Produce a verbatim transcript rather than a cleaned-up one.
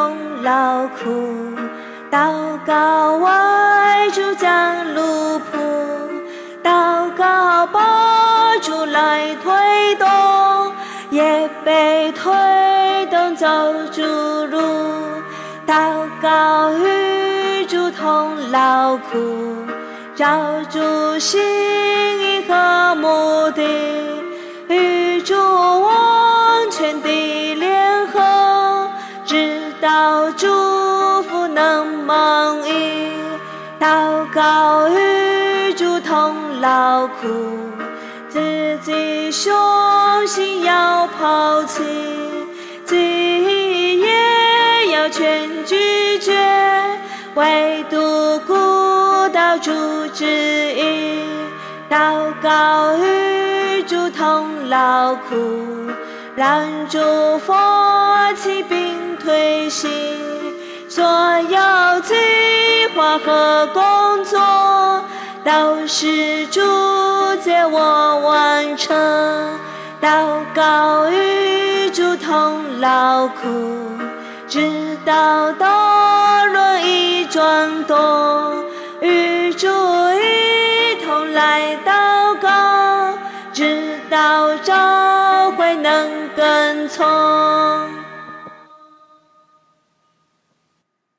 同劳苦，祷告为主将路铺，祷告帮助来推动，也被推动走主路，祷告与主同劳苦，照主心意和目的，与主完全的联合，直到祝福能蒙应。祷告与主同劳苦，自己雄心要抛弃，己也要全拒绝，唯独顾到主旨意。祷告与主同劳苦，让主佛起并推行所有计划和工作，都是主借我完成。祷告与主同劳苦，直到道轮已转动，与主一同来祷告，直到召会能跟从。